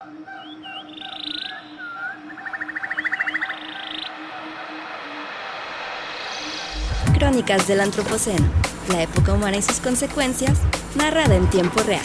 Crónicas del Antropoceno, la época humana y sus consecuencias, narrada en tiempo real.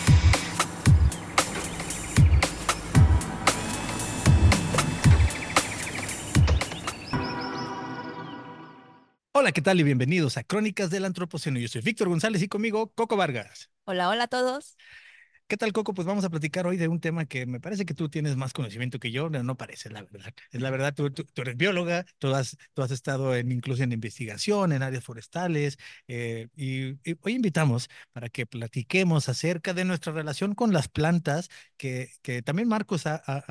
Hola, ¿qué tal? Y bienvenidos a Crónicas del Antropoceno. Yo soy Víctor González y conmigo Coco Vargas. Hola, hola a todos. ¿Qué tal, Coco? Pues vamos a platicar hoy de un tema que me parece que tú tienes más conocimiento que yo, pero no parece, la verdad. Es la verdad, tú eres bióloga, tú has estado incluso en investigación, en áreas forestales, y hoy invitamos para que platiquemos acerca de nuestra relación con las plantas, que también Marcos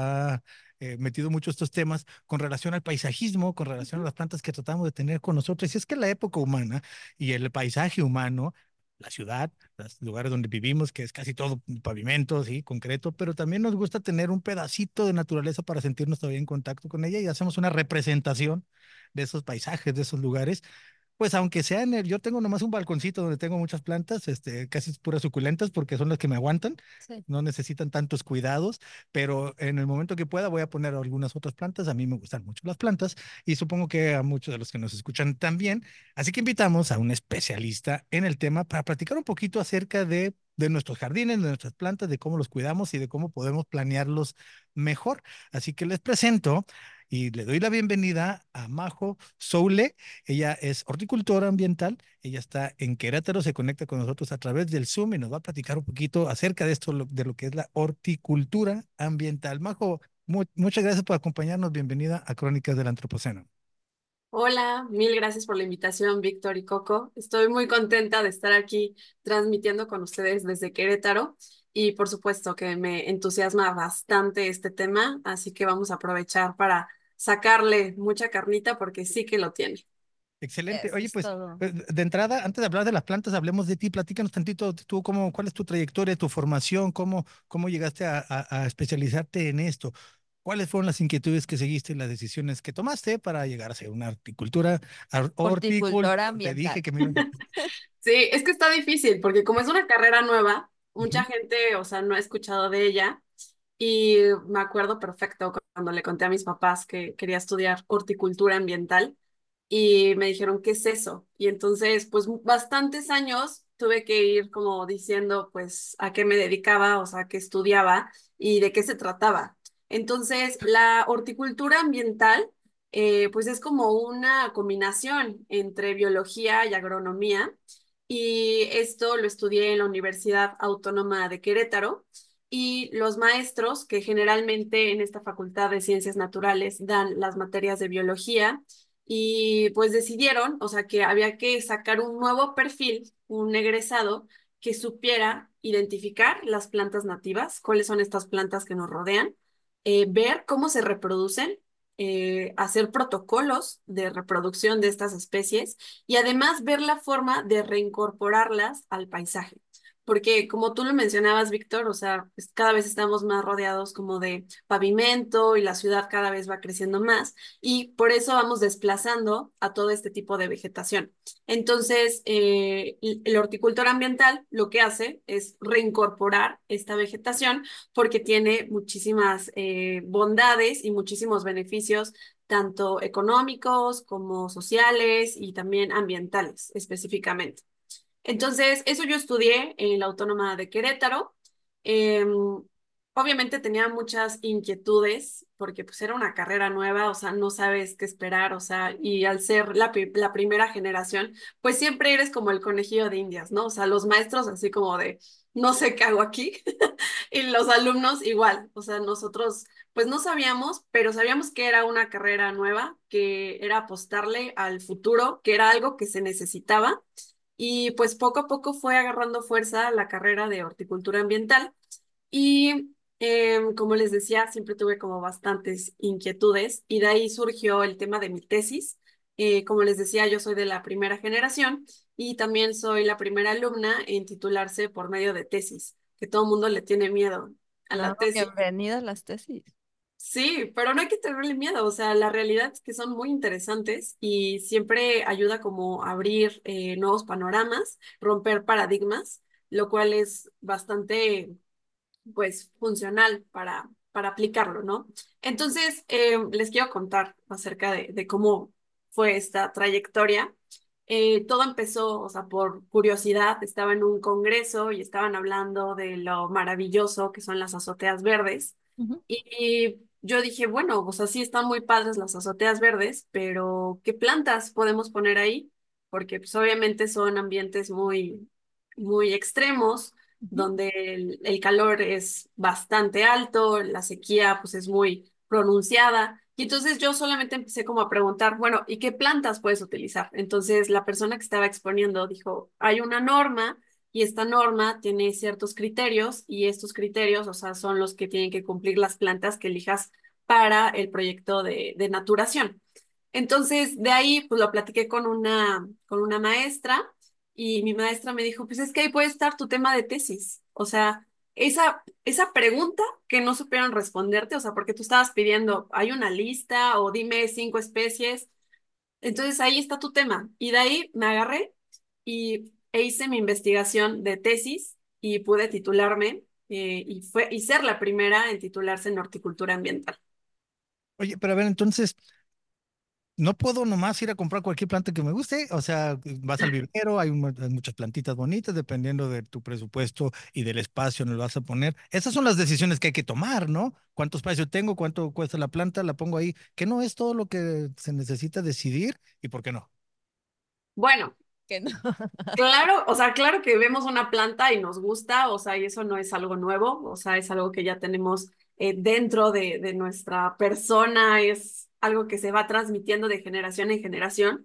ha metido mucho estos temas con relación al paisajismo, con relación a las plantas que tratamos de tener con nosotros. Y es que la época humana y el paisaje humano, la ciudad, los lugares donde vivimos, que es casi todo pavimento, sí, concreto, pero también nos gusta tener un pedacito de naturaleza para sentirnos todavía en contacto con ella y hacemos una representación de esos paisajes, de esos lugares. Pues aunque sea yo tengo nomás un balconcito donde tengo muchas plantas, casi puras suculentas porque son las que me aguantan, Sí. no necesitan tantos cuidados, pero en el momento que pueda voy a poner algunas otras plantas. A mí me gustan mucho las plantas y supongo que a muchos de los que nos escuchan también. Así que invitamos a un especialista en el tema para platicar un poquito acerca de nuestros jardines, de nuestras plantas, de cómo los cuidamos y de cómo podemos planearlos mejor. Así que les presento y le doy la bienvenida a Majo Soule. Ella es horticultora ambiental, ella está en Querétaro, se conecta con nosotros a través del Zoom y nos va a platicar un poquito acerca de esto, de lo que es la horticultura ambiental. Majo, muchas gracias por acompañarnos, bienvenida a Crónicas del Antropoceno. Hola, mil gracias por la invitación, Víctor y Coco. Estoy muy contenta de estar aquí transmitiendo con ustedes desde Querétaro y por supuesto que me entusiasma bastante este tema, así que vamos a aprovechar para sacarle mucha carnita porque sí que lo tiene. Excelente. Eso Oye, es pues todo. de entrada, antes de hablar de las plantas, hablemos de ti. Platícanos tantito, tú, cuál es tu trayectoria, tu formación, cómo llegaste a especializarte en esto. ¿Cuáles fueron las inquietudes que seguiste y las decisiones que tomaste para llegar a ser una Horticultora horticultor? Te ambiental. dije que me iba. Sí, es que está difícil porque como es una carrera nueva, mucha Ujú. gente, o sea, no ha escuchado de ella. Y me acuerdo perfecto cuando le conté a mis papás que quería estudiar horticultura ambiental y me dijeron, ¿qué es eso? Y entonces, pues bastantes años tuve que ir como diciendo, pues, a qué me dedicaba, o sea, qué estudiaba y de qué se trataba. Entonces, la horticultura ambiental, pues es como una combinación entre biología y agronomía. Y esto lo estudié en la Universidad Autónoma de Querétaro y los maestros que generalmente en esta Facultad de Ciencias Naturales dan las materias de biología y pues decidieron, o sea, que había que sacar un nuevo perfil, un egresado que supiera identificar las plantas nativas, cuáles son estas plantas que nos rodean, ver cómo se reproducen, hacer protocolos de reproducción de estas especies y además ver la forma de reincorporarlas al paisaje. Porque como tú lo mencionabas, Víctor, o sea, pues, cada vez estamos más rodeados como de pavimento y la ciudad cada vez va creciendo más y por eso vamos desplazando a todo este tipo de vegetación. Entonces, el horticultor ambiental lo que hace es reincorporar esta vegetación porque tiene muchísimas bondades y muchísimos beneficios, tanto económicos como sociales y también ambientales específicamente. Entonces, eso yo estudié en la Autónoma de Querétaro. Obviamente tenía muchas inquietudes porque pues era una carrera nueva, o sea, no sabes qué esperar, o sea, y al ser la primera generación, pues siempre eres como el conejillo de Indias, ¿no? O sea, los maestros así como de, no sé qué hago aquí, y los alumnos igual, o sea, nosotros pues no sabíamos, pero sabíamos que era una carrera nueva, que era apostarle al futuro, que era algo que se necesitaba y pues poco a poco fue agarrando fuerza la carrera de horticultura ambiental. Y como les decía, siempre tuve como bastantes inquietudes y de ahí surgió el tema de mi tesis. Como les decía, yo soy de la primera generación y también soy la primera alumna en titularse por medio de tesis, que todo el mundo le tiene miedo a No, la tesis. bienvenidas las tesis. Sí, pero no hay que tenerle miedo, o sea, la realidad es que son muy interesantes y siempre ayuda como a abrir nuevos panoramas, romper paradigmas, lo cual es bastante pues funcional para aplicarlo, ¿no? Entonces, les quiero contar acerca de cómo fue esta trayectoria. Todo empezó, o sea, por curiosidad. Estaba en un congreso y estaban hablando de lo maravilloso que son las azoteas verdes. Ujú. Y yo dije, bueno, o sea, sí están muy padres las azoteas verdes, pero ¿qué plantas podemos poner ahí? Porque pues obviamente son ambientes muy extremos, Ujú. donde el calor es bastante alto, la sequía pues es muy pronunciada. Y entonces yo solamente empecé como a preguntar, bueno, ¿y qué plantas puedes utilizar? Entonces la persona que estaba exponiendo dijo, hay una norma y esta norma tiene ciertos criterios y estos criterios, o sea, son los que tienen que cumplir las plantas que elijas para el proyecto de naturación. Entonces, de ahí, pues lo platiqué con una maestra y mi maestra me dijo, pues es que ahí puede estar tu tema de tesis. O sea, esa pregunta que no supieron responderte, o sea, porque tú estabas pidiendo, hay una lista o dime 5 especies. Entonces ahí está tu tema. Y de ahí me agarré e hice mi investigación de tesis y pude titularme y ser la primera en titularse en horticultura ambiental. Oye, pero a ver, entonces, no puedo nomás ir a comprar cualquier planta que me guste. O sea, vas al vivero, hay muchas plantitas bonitas, dependiendo de tu presupuesto y del espacio donde lo vas a poner. Esas son las decisiones que hay que tomar, ¿no? ¿Cuánto espacio tengo? ¿Cuánto cuesta la planta? La pongo ahí. Que no es todo lo que se necesita decidir y por qué no. Bueno, Que no. claro, o sea, claro que vemos una planta y nos gusta, o sea, y eso no es algo nuevo, o sea, es algo que ya tenemos dentro de nuestra persona, es algo que se va transmitiendo de generación en generación.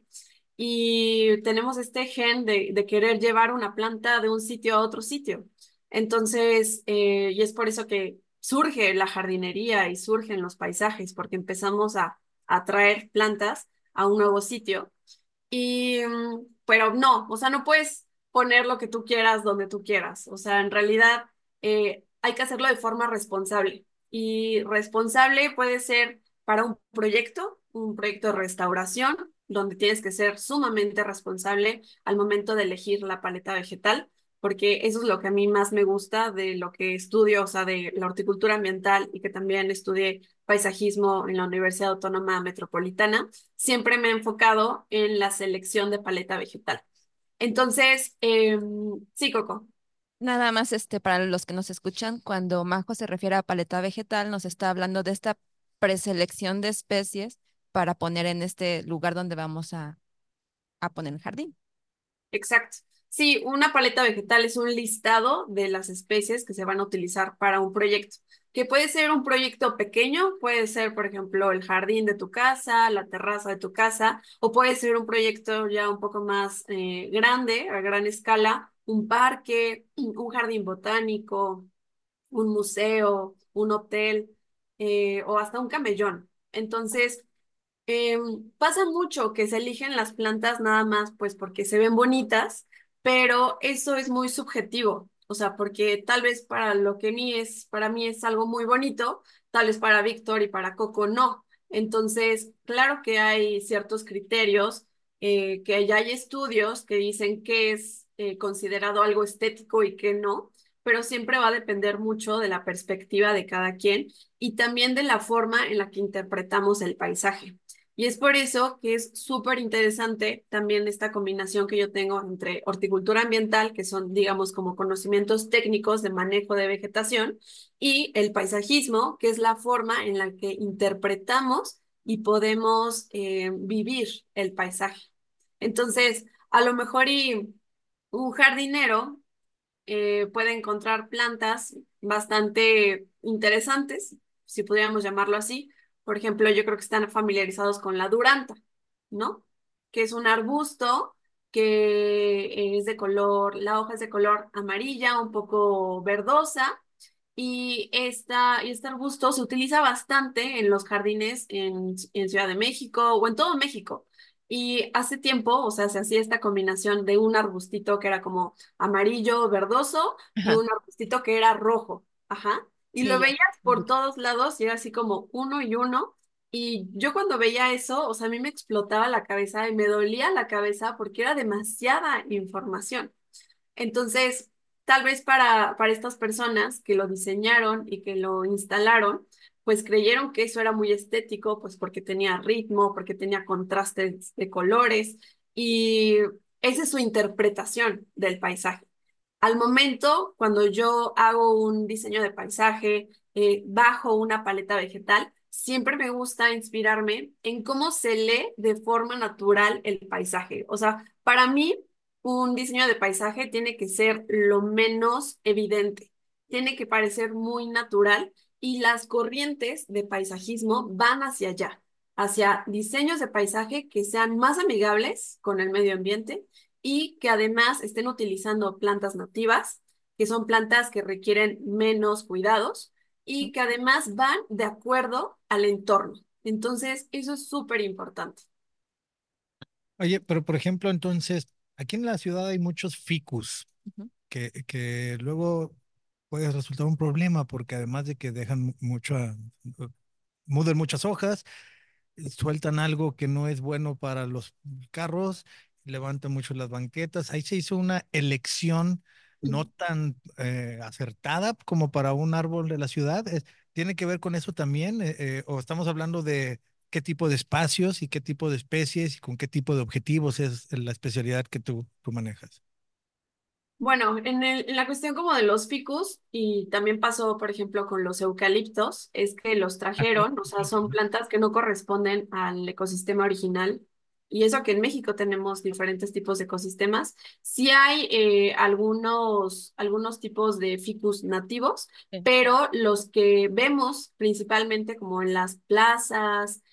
Y tenemos este gen de querer llevar una planta de un sitio a otro sitio. Entonces, y es por eso que surge la jardinería y surgen los paisajes, porque empezamos a traer plantas a un nuevo sitio pero no, o sea, no puedes poner lo que tú quieras donde tú quieras. O sea, en realidad hay que hacerlo de forma responsable. Y responsable puede ser para un proyecto de restauración, donde tienes que ser sumamente responsable al momento de elegir la paleta vegetal, porque eso es lo que a mí más me gusta de lo que estudio, o sea, de la horticultura ambiental y que también estudié paisajismo en la Universidad Autónoma Metropolitana. Siempre me he enfocado en la selección de paleta vegetal. Entonces, sí, Coco. Nada más para los que nos escuchan, cuando Majo se refiere a paleta vegetal, nos está hablando de esta preselección de especies para poner en este lugar donde vamos a poner el jardín. Exacto. Sí, una paleta vegetal es un listado de las especies que se van a utilizar para un proyecto, que puede ser un proyecto pequeño, puede ser, por ejemplo, el jardín de tu casa, la terraza de tu casa, o puede ser un proyecto ya un poco más grande, a gran escala, un parque, un jardín botánico, un museo, un hotel, o hasta un camellón. Entonces, pasa mucho que se eligen las plantas nada más pues porque se ven bonitas, pero eso es muy subjetivo. O sea, porque tal vez para mí es algo muy bonito, tal vez para Víctor y para Coco no. Entonces, claro que hay ciertos criterios, que ya hay estudios que dicen que es considerado algo estético y que no, pero siempre va a depender mucho de la perspectiva de cada quien y también de la forma en la que interpretamos el paisaje. Y es por eso que es súper interesante también esta combinación que yo tengo entre horticultura ambiental, que son, digamos, como conocimientos técnicos de manejo de vegetación, y el paisajismo, que es la forma en la que interpretamos y podemos vivir el paisaje. Entonces, a lo mejor y un jardinero puede encontrar plantas bastante interesantes, si pudiéramos llamarlo así. Por ejemplo, yo creo que están familiarizados con la duranta, ¿no? Que es un arbusto que es de color, la hoja es de color amarilla, un poco verdosa, y este arbusto se utiliza bastante en los jardines en Ciudad de México o en todo México. Y hace tiempo, o sea, se hacía esta combinación de un arbustito que era como amarillo verdoso y Ajá. un arbustito que era rojo. Ajá. Y Sí, lo ya. veías por todos lados y era así como uno y uno. Y yo cuando veía eso, o sea, a mí me explotaba la cabeza y me dolía la cabeza porque era demasiada información. Entonces, tal vez para estas personas que lo diseñaron y que lo instalaron, pues creyeron que eso era muy estético, pues porque tenía ritmo, porque tenía contrastes de colores y esa es su interpretación del paisaje. Al momento, cuando yo hago un diseño de paisaje bajo una paleta vegetal, siempre me gusta inspirarme en cómo se lee de forma natural el paisaje. O sea, para mí, un diseño de paisaje tiene que ser lo menos evidente, tiene que parecer muy natural y las corrientes de paisajismo van hacia allá, hacia diseños de paisaje que sean más amigables con el medio ambiente y que además estén utilizando plantas nativas, que son plantas que requieren menos cuidados y que además van de acuerdo al entorno. Entonces, eso es súper importante. Oye, pero por ejemplo, entonces, aquí en la ciudad hay muchos ficus Ujú. que luego puede resultar un problema porque además de que dejan mudan muchas hojas, sueltan algo que no es bueno para los carros, levantan mucho las banquetas. Ahí se hizo una elección no tan acertada como para un árbol de la ciudad. ¿Tiene que ver con eso también? ¿O estamos hablando de qué tipo de espacios y qué tipo de especies y con qué tipo de objetivos es la especialidad que tú manejas? Bueno, en la cuestión como de los ficus, y también pasó, por ejemplo, con los eucaliptos, es que los trajeron, o sea, son plantas que no corresponden al ecosistema original. Y eso que en México tenemos diferentes tipos de ecosistemas. Sí hay algunos tipos de ficus nativos, Sí. pero los que vemos principalmente como en las plazas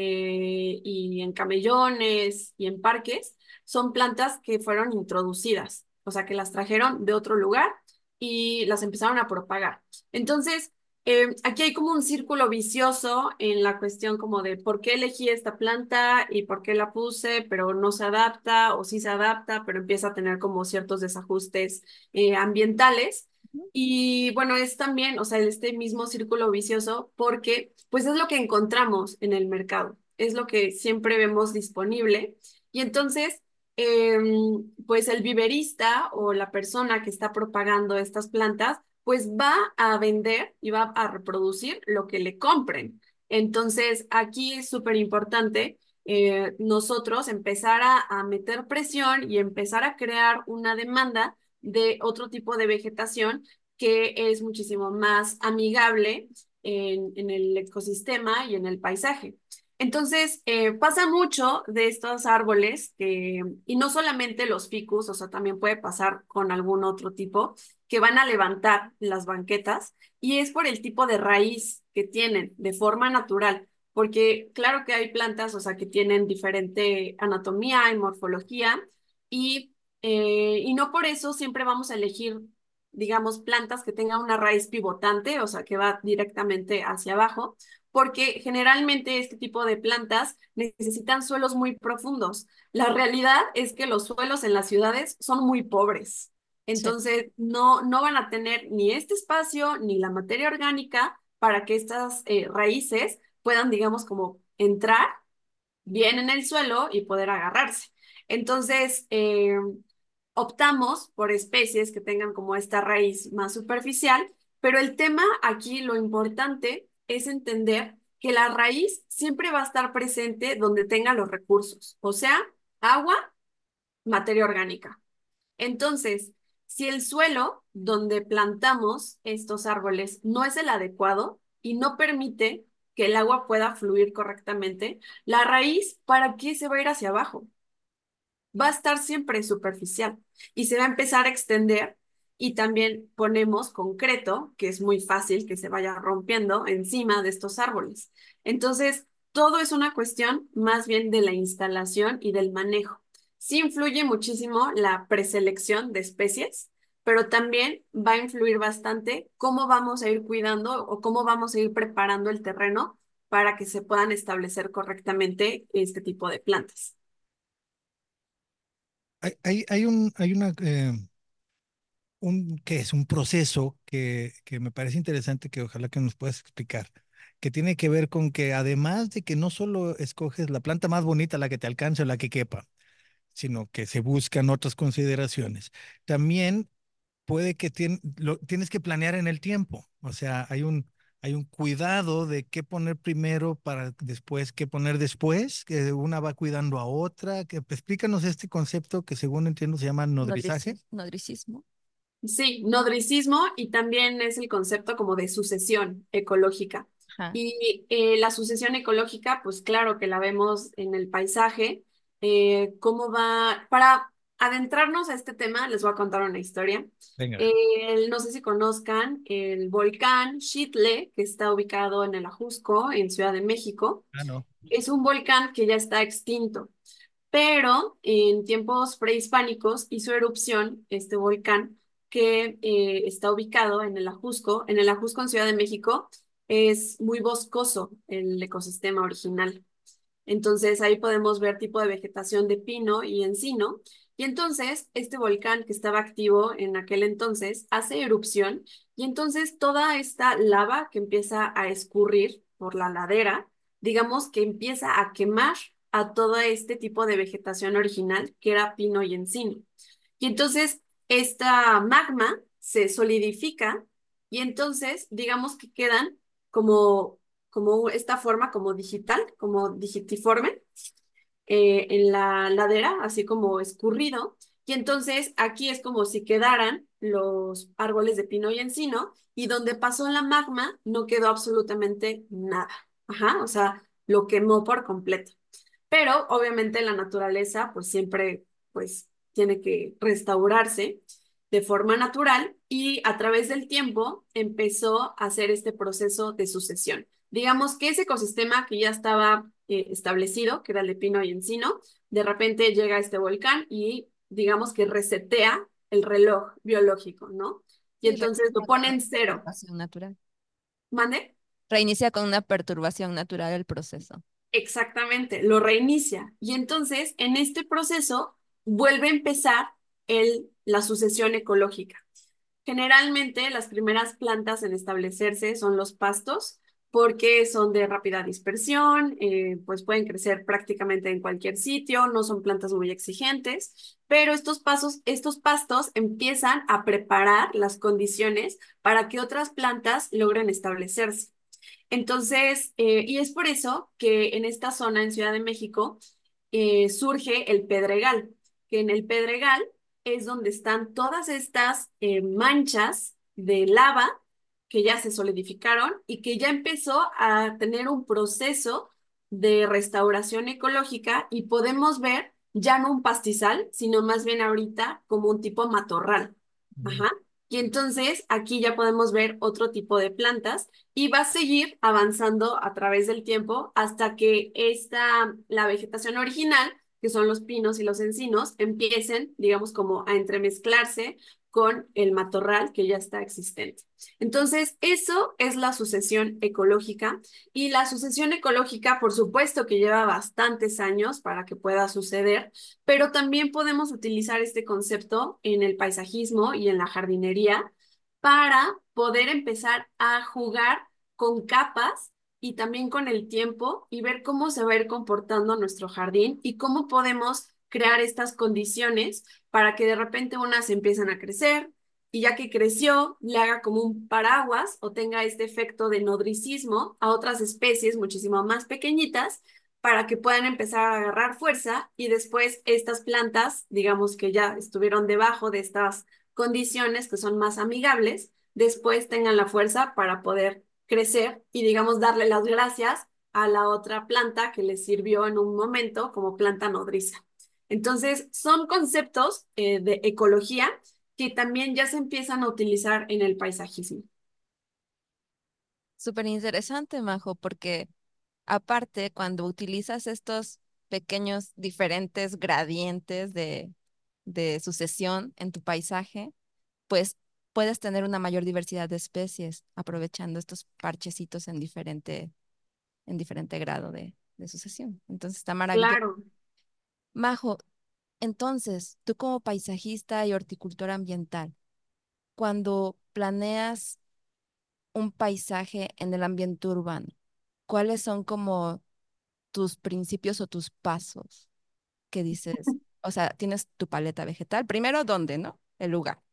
y en camellones y en parques, son plantas que fueron introducidas, o sea, que las trajeron de otro lugar y las empezaron a propagar. Entonces, aquí hay como un círculo vicioso en la cuestión como de por qué elegí esta planta y por qué la puse, pero no se adapta o sí se adapta, pero empieza a tener como ciertos desajustes ambientales. Ujú. Y bueno, es también, o sea, este mismo círculo vicioso porque pues es lo que encontramos en el mercado, es lo que siempre vemos disponible. Y entonces pues el viverista o la persona que está propagando estas plantas, pues va a vender y va a reproducir lo que le compren. Entonces, aquí es súper importante nosotros empezar a meter presión y empezar a crear una demanda de otro tipo de vegetación que es muchísimo más amigable en el ecosistema y en el paisaje. Entonces, pasa mucho de estos árboles y no solamente los ficus, o sea, también puede pasar con algún otro tipo, que van a levantar las banquetas y es por el tipo de raíz que tienen de forma natural, porque claro que hay plantas, o sea, que tienen diferente anatomía y morfología y no por eso siempre vamos a elegir, digamos, plantas que tengan una raíz pivotante, o sea, que va directamente hacia abajo porque generalmente este tipo de plantas necesitan suelos muy profundos. La realidad es que los suelos en las ciudades son muy pobres. Sí. Entonces, no van a tener ni este espacio ni la materia orgánica para que estas raíces puedan, digamos, como entrar bien en el suelo y poder agarrarse. Entonces, optamos por especies que tengan como esta raíz más superficial, pero el tema aquí, lo importante es entender que la raíz siempre va a estar presente donde tenga los recursos, o sea, agua, materia orgánica. Entonces, si el suelo donde plantamos estos árboles no es el adecuado y no permite que el agua pueda fluir correctamente, la raíz, ¿para qué se va a ir hacia abajo? Va a estar siempre superficial y se va a empezar a extender y también ponemos concreto, que es muy fácil que se vaya rompiendo encima de estos árboles. Entonces, todo es una cuestión más bien de la instalación y del manejo. Sí influye muchísimo la preselección de especies, pero también va a influir bastante cómo vamos a ir cuidando o cómo vamos a ir preparando el terreno para que se puedan establecer correctamente este tipo de plantas. ¿Qué es? Un proceso que me parece interesante que ojalá que nos puedas explicar, que tiene que ver con que además de que no solo escoges la planta más bonita, la que te alcance o la que quepa, sino que se buscan otras consideraciones. También puede que tienes que planear en el tiempo. O sea, hay un cuidado de qué poner primero para después, qué poner después, que una va cuidando a otra. Explícanos este concepto que según entiendo se llama nodrizaje. Nodricismo. Sí, nodricismo y también es el concepto como de sucesión ecológica. Ajá. Y la sucesión ecológica, pues claro que la vemos en el paisaje. ¿Cómo va? Para adentrarnos a este tema, les voy a contar una historia. Venga. No sé si conozcan el volcán Xitle, que está ubicado en el Ajusco, en Ciudad de México. Ah, no. Es un volcán que ya está extinto, pero en tiempos prehispánicos hizo erupción este volcán que está ubicado en el Ajusco. En el Ajusco, en Ciudad de México, es muy boscoso el ecosistema original. Entonces ahí podemos ver tipo de vegetación de pino y encino. Y entonces este volcán que estaba activo en aquel entonces hace erupción y entonces toda esta lava que empieza a escurrir por la ladera, digamos que empieza a quemar a todo este tipo de vegetación original que era pino y encino. Y entonces esta magma se solidifica y entonces digamos que quedan como, como esta forma como digital, como digitiforme en la ladera, así como escurrido. Y entonces aquí es como si quedaran los árboles de pino y encino y donde pasó la magma no quedó absolutamente nada. Ajá, o sea, lo quemó por completo. Pero obviamente la naturaleza pues siempre pues tiene que restaurarse de forma natural y a través del tiempo empezó a hacer este proceso de sucesión. Digamos que ese ecosistema que ya estaba establecido, que era el de pino y encino, de repente llega este volcán y digamos que resetea el reloj biológico, ¿no? Y Sí, entonces lo reinicia con pone una en cero. perturbación natural. ¿Mande? Reinicia con una perturbación natural el proceso. Exactamente, lo reinicia. Y entonces, en este proceso, vuelve a empezar la sucesión ecológica. Generalmente, las primeras plantas en establecerse son los pastos, porque son de rápida dispersión, pues pueden crecer prácticamente en cualquier sitio, no son plantas muy exigentes, pero estos pastos empiezan a preparar las condiciones para que otras plantas logren establecerse. Entonces, y es por eso que en esta zona, en Ciudad de México, surge el Pedregal, que en el Pedregal es donde están todas estas manchas de lava que ya se solidificaron y que ya empezó a tener un proceso de restauración ecológica y podemos ver ya no un pastizal, sino más bien ahorita como un tipo matorral. Mm. Ajá. Y entonces aquí ya podemos ver otro tipo de plantas y va a seguir avanzando a través del tiempo hasta que la vegetación original, que son los pinos y los encinos, empiecen, digamos, como a entremezclarse con el matorral que ya está existente. Entonces, eso es la sucesión ecológica y la sucesión ecológica, por supuesto que lleva bastantes años para que pueda suceder, pero también podemos utilizar este concepto en el paisajismo y en la jardinería para poder empezar a jugar con capas y también con el tiempo y ver cómo se va a ir comportando nuestro jardín y cómo podemos crear estas condiciones para que de repente unas empiezan a crecer y ya que creció, le haga como un paraguas o tenga este efecto de nodricismo a otras especies muchísimo más pequeñitas para que puedan empezar a agarrar fuerza y después estas plantas, digamos que ya estuvieron debajo de estas condiciones que son más amigables, después tengan la fuerza para poder crecer y, digamos, darle las gracias a la otra planta que les sirvió en un momento como planta nodriza. Entonces, son conceptos de ecología que también ya se empiezan a utilizar en el paisajismo. Súper interesante, Majo, porque aparte, cuando utilizas estos pequeños diferentes gradientes de sucesión en tu paisaje, pues puedes tener una mayor diversidad de especies aprovechando estos parchecitos en diferente grado de sucesión. Entonces está maravilloso. Claro. Majo, entonces, tú como paisajista y horticultor ambiental, cuando planeas un paisaje en el ambiente urbano, ¿cuáles son como tus principios o tus pasos que dices? O sea, tienes tu paleta vegetal. Primero, ¿dónde, no? El lugar.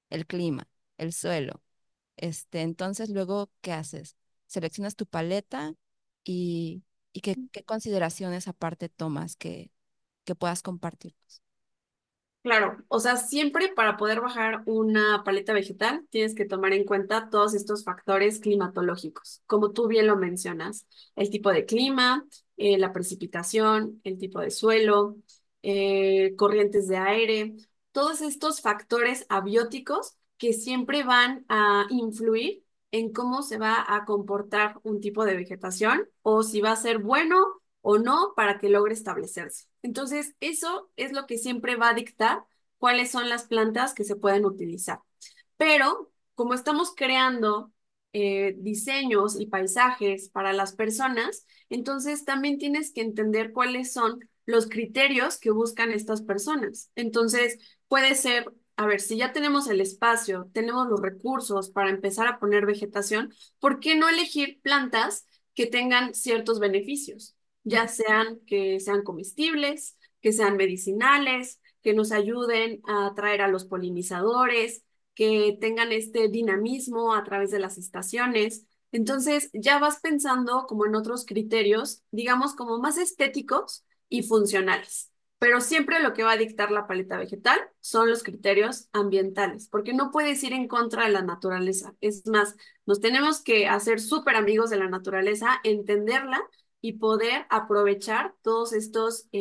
el clima, el suelo. Entonces, luego, ¿qué haces? Seleccionas tu paleta y, y qué consideraciones aparte tomas que puedas compartirnos. Claro, o sea, siempre para poder bajar una paleta vegetal tienes que tomar en cuenta todos estos factores climatológicos, como tú bien lo mencionas, el tipo de clima, la precipitación, el tipo de suelo, corrientes de aire, todos estos factores abióticos que siempre van a influir en cómo se va a comportar un tipo de vegetación o si va a ser bueno o no para que logre establecerse. Entonces, eso es lo que siempre va a dictar cuáles son las plantas que se pueden utilizar. Pero como estamos creando diseños y paisajes para las personas, entonces también tienes que entender cuáles son los criterios que buscan estas personas. Entonces, puede ser, a ver, si ya tenemos el espacio, tenemos los recursos para empezar a poner vegetación, ¿por qué no elegir plantas que tengan ciertos beneficios? Ya sean que sean comestibles, que sean medicinales, que nos ayuden a atraer a los polinizadores, que tengan este dinamismo a través de las estaciones. Entonces ya vas pensando como en otros criterios, digamos como más estéticos y funcionales. Pero siempre lo que va a dictar la paleta vegetal son los criterios ambientales, porque no puedes ir en contra de la naturaleza. Es más, nos tenemos que hacer súper amigos de la naturaleza, entenderla y poder aprovechar todos estos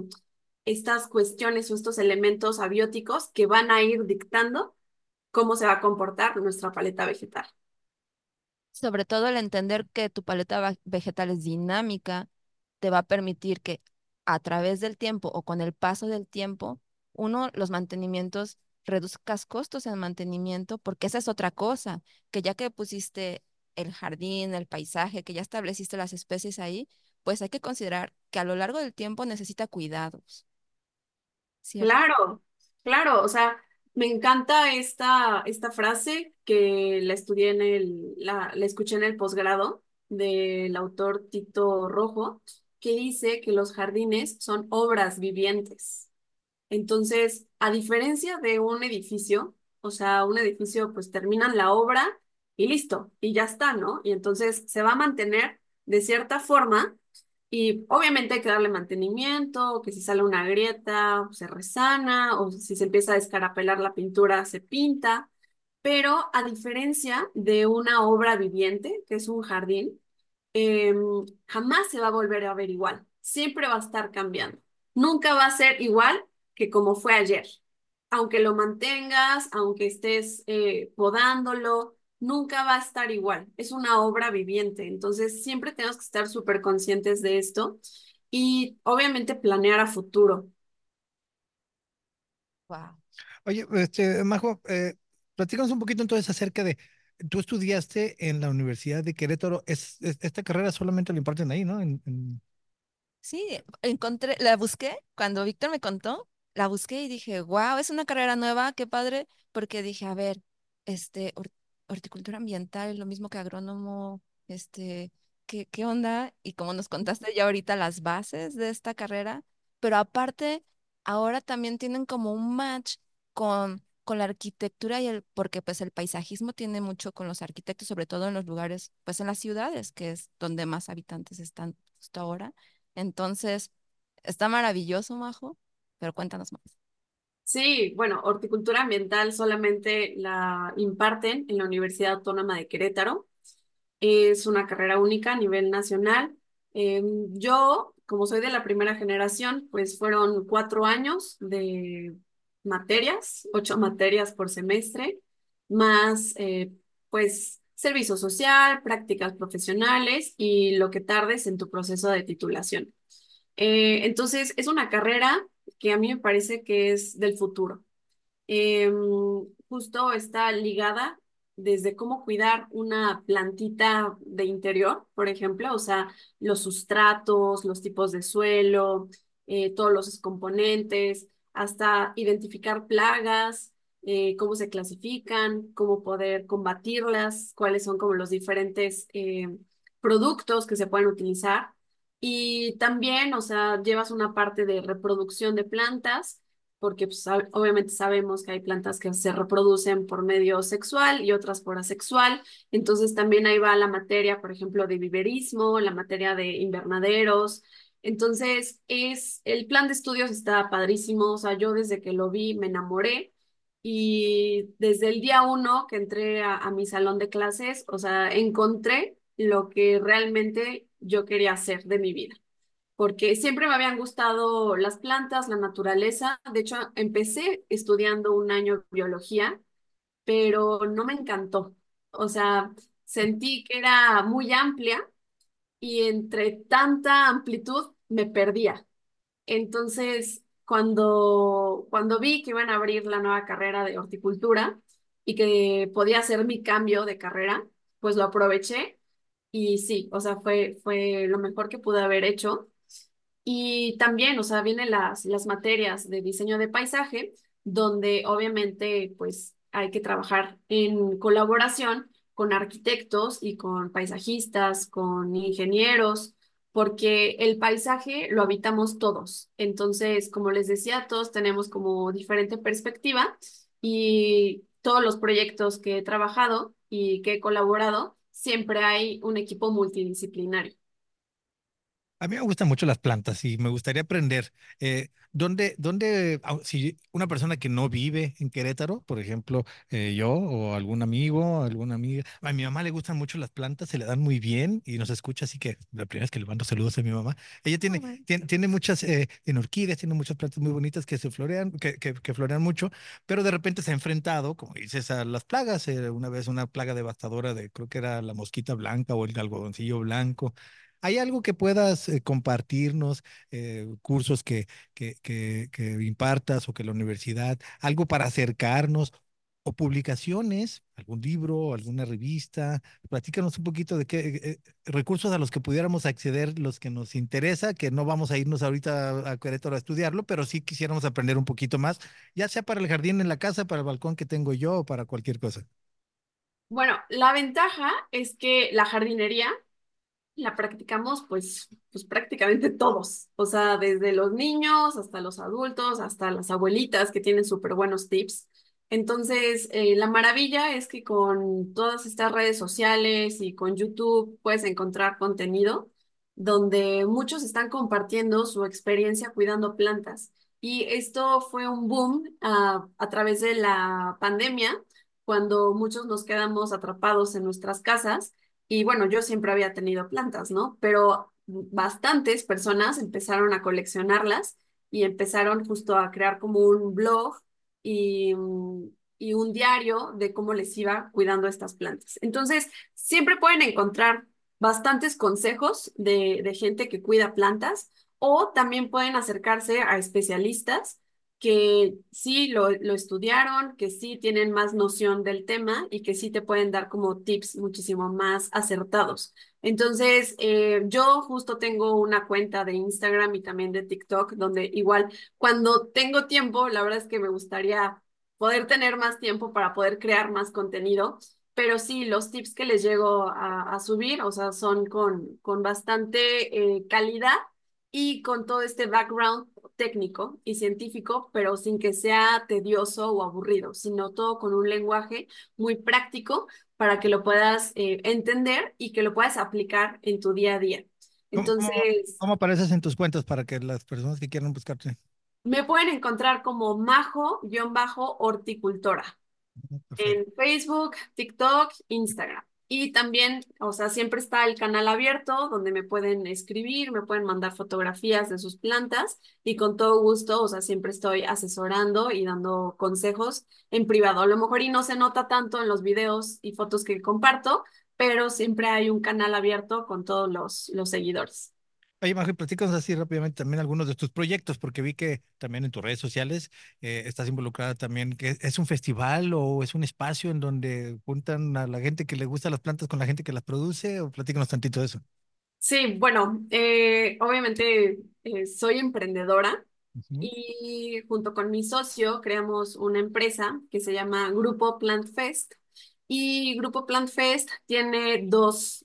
estas cuestiones o estos elementos abióticos que van a ir dictando cómo se va a comportar nuestra paleta vegetal. Sobre todo el entender que tu paleta vegetal es dinámica, te va a permitir que a través del tiempo o con el paso del tiempo, uno, los mantenimientos, reduzcas costos en mantenimiento, porque esa es otra cosa, que ya que pusiste el jardín, el paisaje, que ya estableciste las especies ahí, pues hay que considerar que a lo largo del tiempo necesita cuidados, ¿cierto? Claro, claro, o sea, me encanta esta frase que la estudié la escuché en el posgrado del autor Tito Rojo, que dice que los jardines son obras vivientes. Entonces, a diferencia de un edificio, o sea, un edificio pues terminan la obra y listo, y ya está, ¿no? Y entonces se va a mantener de cierta forma y obviamente hay que darle mantenimiento, que si sale una grieta se resana o si se empieza a descarapelar la pintura se pinta, pero a diferencia de una obra viviente, que es un jardín, em, jamás se va a volver a ver igual. Siempre va a estar cambiando. Nunca va a ser igual que como fue ayer. Aunque lo mantengas, aunque estés podándolo, nunca va a estar igual. Es una obra viviente. Entonces, siempre tenemos que estar súper conscientes de esto y obviamente planear a futuro. Wow. Oye, Majo, platícanos un poquito entonces acerca de, tú estudiaste en la Universidad de Querétaro, esta carrera solamente la imparten ahí, ¿no? Sí, encontré, la busqué, cuando Víctor me contó, la busqué y dije, wow, es una carrera nueva, qué padre, porque dije, a ver, horticultura ambiental es lo mismo que agrónomo, ¿qué onda? Y como nos contaste ya ahorita las bases de esta carrera, pero aparte, ahora también tienen como un match con la arquitectura porque pues el paisajismo tiene mucho con los arquitectos, sobre todo en los lugares, pues en las ciudades, que es donde más habitantes están justo ahora. Entonces, está maravilloso, Majo, pero cuéntanos más. Sí, bueno, horticultura ambiental solamente la imparten en la Universidad Autónoma de Querétaro. Es una carrera única a nivel nacional. Yo, como soy de la primera generación, pues fueron 4 años de materias, 8 materias por semestre, más pues servicio social, prácticas profesionales y lo que tardes en tu proceso de titulación. Entonces, es una carrera que a mí me parece que es del futuro. Em, Justo está ligada desde cómo cuidar una plantita de interior, por ejemplo, o sea, los sustratos, los tipos de suelo, todos los componentes, hasta identificar plagas, cómo se clasifican, cómo poder combatirlas, cuáles son como los diferentes productos que se pueden utilizar. Y también, o sea, llevas una parte de reproducción de plantas porque pues, obviamente sabemos que hay plantas que se reproducen por medio sexual y otras por asexual. Entonces también ahí va la materia, por ejemplo, de viverismo, la materia de invernaderos. Entonces, el plan de estudios está padrísimo. O sea, yo desde que lo vi me enamoré. Y desde el día uno que entré a mi salón de clases, o sea, encontré lo que realmente yo quería hacer de mi vida, porque siempre me habían gustado las plantas, la naturaleza. De hecho, empecé estudiando un año biología, pero no me encantó. O sea, sentí que era muy amplia y entre tanta amplitud me perdía. Entonces, cuando vi que iban a abrir la nueva carrera de horticultura y que podía hacer mi cambio de carrera, pues lo aproveché y sí, o sea, fue lo mejor que pude haber hecho. Y también, o sea, vienen las materias de diseño de paisaje, donde obviamente pues hay que trabajar en colaboración con arquitectos y con paisajistas, con ingenieros, porque el paisaje lo habitamos todos. Entonces, como les decía, todos tenemos como diferente perspectiva y todos los proyectos que he trabajado y que he colaborado, siempre hay un equipo multidisciplinario. A mí me gustan mucho las plantas y me gustaría aprender si una persona que no vive en Querétaro, por ejemplo, yo o algún amigo, alguna amiga, a mi mamá le gustan mucho las plantas, se le dan muy bien y nos escucha, así que la primera vez que le mando saludos a mi mamá. Ella Oh, bueno. tiene muchas, tiene orquídeas, tiene muchas plantas muy bonitas que se florean, que florean mucho, pero de repente se ha enfrentado, como dices, a las plagas. Una vez una plaga devastadora de, creo que era la mosquita blanca o el algodoncillo blanco. ¿Hay algo que puedas compartirnos, cursos que impartas o que la universidad, algo para acercarnos o publicaciones, algún libro, alguna revista? Platícanos un poquito de qué recursos a los que pudiéramos acceder, los que nos interesa, que no vamos a irnos ahorita a Querétaro a estudiarlo, pero sí quisiéramos aprender un poquito más, ya sea para el jardín en la casa, para el balcón que tengo yo o para cualquier cosa. Bueno, la ventaja es que la jardinería la practicamos pues prácticamente todos, o sea, desde los niños hasta los adultos, hasta las abuelitas que tienen súper buenos tips. Entonces, la maravilla es que con todas estas redes sociales y con YouTube puedes encontrar contenido donde muchos están compartiendo su experiencia cuidando plantas. Y esto fue un boom a través de la pandemia, cuando muchos nos quedamos atrapados en nuestras casas y bueno, yo siempre había tenido plantas, ¿no? Pero bastantes personas empezaron a coleccionarlas y empezaron justo a crear como un blog y un diario de cómo les iba cuidando estas plantas. Entonces, siempre pueden encontrar bastantes consejos de gente que cuida plantas o también pueden acercarse a especialistas que sí lo estudiaron, que sí tienen más noción del tema y que sí te pueden dar como tips muchísimo más acertados. Entonces, yo justo tengo una cuenta de Instagram y también de TikTok, donde igual cuando tengo tiempo, la verdad es que me gustaría poder tener más tiempo para poder crear más contenido. Pero sí, los tips que les llego a subir, o sea, son con bastante calidad y con todo este background técnico y científico, pero sin que sea tedioso o aburrido, sino todo con un lenguaje muy práctico para que lo puedas entender y que lo puedas aplicar en tu día a día. ¿Cómo, cómo, Entonces, cómo apareces en tus cuentas para que las personas que quieran buscarte? me pueden encontrar como Majo-horticultora. En Perfecto. Facebook, TikTok, Instagram. Y también, o sea, siempre está el canal abierto donde me pueden escribir, me pueden mandar fotografías de sus plantas y con todo gusto, o sea, siempre estoy asesorando y dando consejos en privado. A lo mejor y no se nota tanto en los videos y fotos que comparto, pero siempre hay un canal abierto con todos los seguidores. Oye, Majo, y platícanos así rápidamente también algunos de tus proyectos, porque vi que también en tus redes sociales estás involucrada también, que es un festival o es un espacio en donde juntan a la gente que le gusta las plantas con la gente que las produce, o platícanos tantito de eso. Sí, bueno, obviamente soy emprendedora Ujú. y junto con mi socio creamos una empresa que se llama Grupo Plant Fest y Grupo Plant Fest tiene dos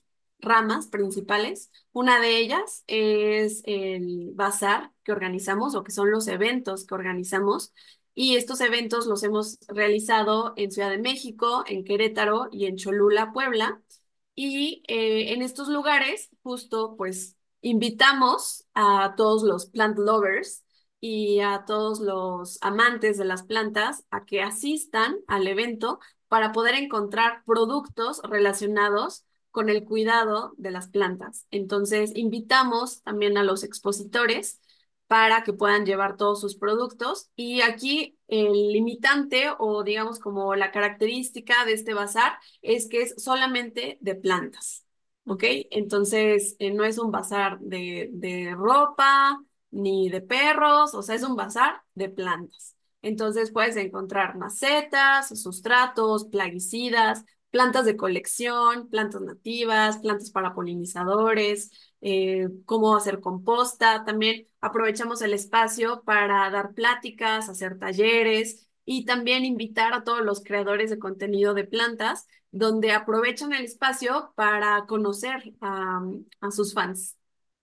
ramas principales. Una de ellas es el bazar que organizamos o que son los eventos que organizamos. Y estos eventos los hemos realizado en Ciudad de México, en Querétaro y en Cholula, Puebla. Y en estos lugares, justo, pues, invitamos a todos los plant lovers y a todos los amantes de las plantas a que asistan al evento para poder encontrar productos relacionados con el cuidado de las plantas. Entonces, invitamos también a los expositores para que puedan llevar todos sus productos. Y aquí el limitante o digamos como la característica de este bazar es que es solamente de plantas, ¿ok? Entonces, no es un bazar de ropa ni de perros, o sea, es un bazar de plantas. Entonces puedes encontrar macetas, sustratos, plaguicidas, plantas de colección, plantas nativas, plantas para polinizadores, cómo hacer composta. También aprovechamos el espacio para dar pláticas, hacer talleres y también invitar a todos los creadores de contenido de plantas, donde aprovechan el espacio para conocer a sus fans.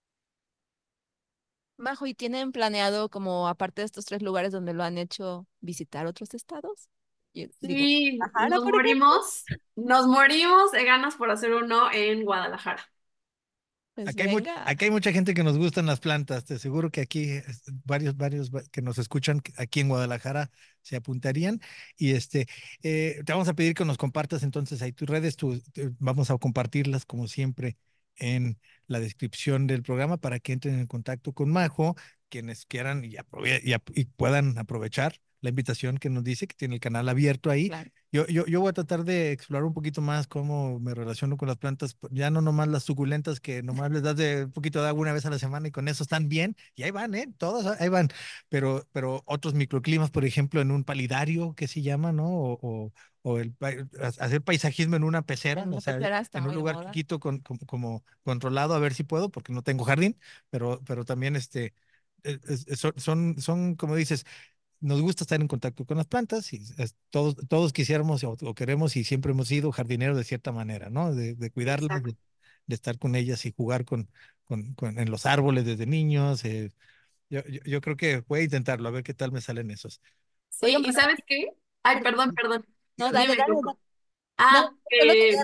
Majo, ¿y tienen planeado como aparte de estos 3 lugares donde lo han hecho visitar otros estados? Yo digo, Sí, Guadalajara, por ejemplo. nos morimos de ganas por hacer uno en Guadalajara. Pues Aquí venga. hay mucha gente que nos gustan las plantas. Te aseguro que aquí que nos escuchan aquí en Guadalajara se apuntarían. Y te vamos a pedir que nos compartas entonces ahí tus redes. Vamos a compartirlas como siempre en la descripción del programa para que entren en contacto con Majo, quienes quieran y puedan aprovechar la invitación que nos dice que tiene el canal abierto ahí. Claro. Yo voy a tratar de explorar un poquito más cómo me relaciono con las plantas, ya no nomás las suculentas que nomás les das de un poquito de agua una vez a la semana y con eso están bien, y ahí van, ¿eh? Todas ahí van, pero otros microclimas, por ejemplo, en un palidario, que se llama, ¿no? Hacer paisajismo en una pecera, En o la sea, pecera está en un muy de lugar moda. chiquito como controlado, a ver si puedo, porque no tengo jardín, pero también son, como dices, nos gusta estar en contacto con las plantas y todos quisiéramos o queremos y siempre hemos sido jardineros de cierta manera, ¿no? De cuidarlas, Exacto. de estar con ellas y jugar en los árboles desde niños. Yo creo que voy a intentarlo, a ver qué tal me salen esos. Sí, Oigan, ¿y pero sabes qué? Ay, perdón, perdón. no, dale, Dime, dale, Coco. dale. No, Ah, solo quería,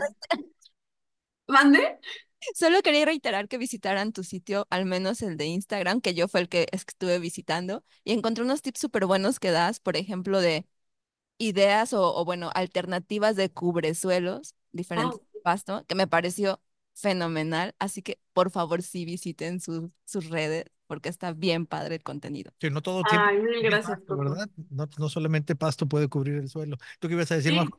¿mande? solo quería reiterar que visitaran tu sitio, al menos el de Instagram, que yo fue el que estuve visitando, y encontré unos tips súper buenos que das, por ejemplo, de ideas bueno, alternativas de cubresuelos, Ah, diferentes de pasto, que me pareció fenomenal. Así que por favor sí visiten sus redes porque está bien padre el contenido. Sí, no todo tiempo ay, mil es gracias, pasto, Coco. ¿verdad? No solamente pasto puede cubrir el suelo. ¿Tú qué ibas a decir, Sí. Majo?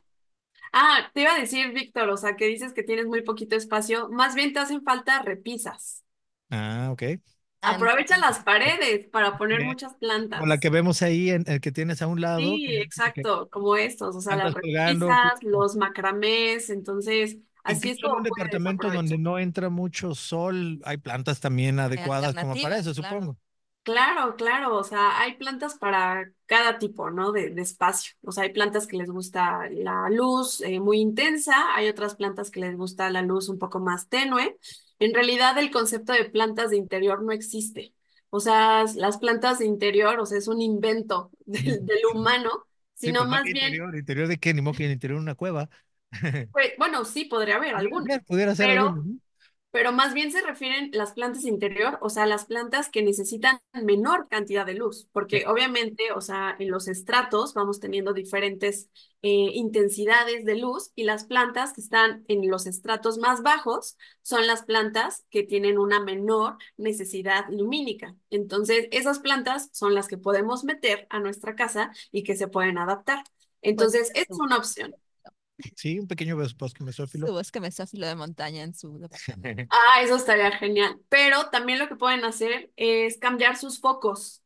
Ah, te iba a decir, Víctor, o sea, que dices que tienes muy poquito espacio, más bien te hacen falta repisas. Ah, ok. Aprovecha las paredes para poner Ve, muchas como la plantas. que vemos ahí, en el que tienes a un lado, Sí, que exacto, como estos, o sea, las andas colgando. repisas, los macramés, entonces, así es Incluso en un como puedes departamento donde aprovechar. no entra mucho sol, hay plantas también adecuadas como para Alternativas, eso, claro. supongo. Claro, claro, o sea, hay plantas para cada tipo, ¿no? De espacio. O sea, hay plantas que les gusta la luz muy intensa, hay otras plantas que les gusta la luz un poco más tenue. En realidad, el concepto de plantas de interior no existe. O sea, las plantas de interior, o sea, es un invento del humano, Sí, sino pues no más que bien, interior de qué, ni modo que en el interior de una cueva. pues, bueno, sí, podría haber algunas, Pudiera ser alguno, pero ¿no? pero más bien se refieren las plantas interior, o sea, las plantas que necesitan menor cantidad de luz, Sí. porque obviamente, o sea, en los estratos vamos teniendo diferentes intensidades de luz y las plantas que están en los estratos más bajos son las plantas que tienen una menor necesidad lumínica. Entonces, esas plantas son las que podemos meter a nuestra casa y que se pueden adaptar. Puede Entonces, ser esta es una opción. Sí, un pequeño bosque mesófilo. su bosque mesófilo de montaña en su departamento. Ah, eso estaría genial. Pero también lo que pueden hacer es cambiar sus focos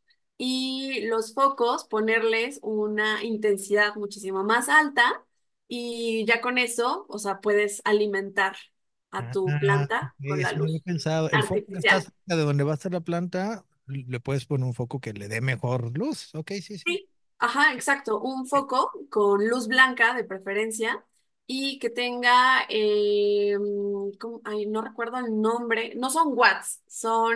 y los focos ponerles una intensidad muchísimo más alta y ya con eso, o sea, puedes alimentar a tu Ah, planta con la eso no lo he luz pensado. El foco que está artificial. cerca de donde va a estar la planta, le puedes poner un foco que le dé mejor luz. Ok, sí, sí. Sí, ajá, exacto. Un foco con luz blanca de preferencia y que tenga, ay, no recuerdo el nombre, no son watts, son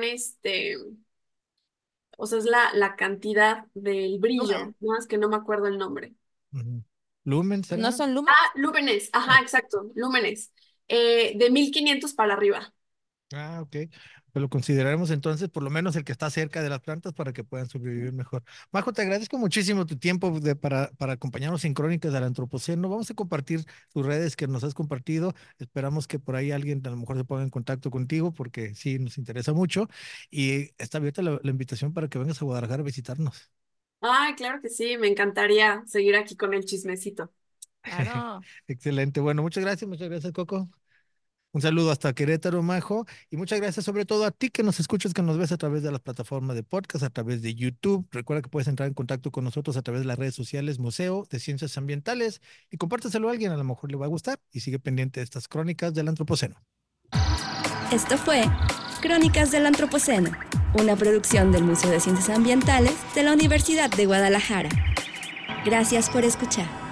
o sea, es la cantidad del brillo, no es que no me acuerdo el nombre. Ujú. ¿Lumen ¿No será? son lumens? Ah, lúmenes, ajá, exacto, lúmenes, de 1500 para arriba. Ok. Pues lo consideraremos entonces, por lo menos el que está cerca de las plantas para que puedan sobrevivir mejor. Majo, te agradezco muchísimo tu tiempo para acompañarnos en Crónicas del Antropoceno. Vamos a compartir tus redes que nos has compartido. Esperamos que por ahí alguien a lo mejor se ponga en contacto contigo porque sí nos interesa mucho. Y está abierta la invitación para que vengas a Guadalajara a visitarnos. Ay, claro que sí, me encantaría seguir aquí con el chismecito. Claro. Excelente. Bueno, muchas gracias, Coco. Un saludo hasta Querétaro, Majo, y muchas gracias sobre todo a ti que nos escuchas, que nos ves a través de las plataformas de podcast, a través de YouTube. Recuerda que puedes entrar en contacto con nosotros a través de las redes sociales Museo de Ciencias Ambientales y compárteselo a alguien, a lo mejor le va a gustar y sigue pendiente de estas crónicas del Antropoceno. Esto fue Crónicas del Antropoceno, una producción del Museo de Ciencias Ambientales de la Universidad de Guadalajara. Gracias por escuchar.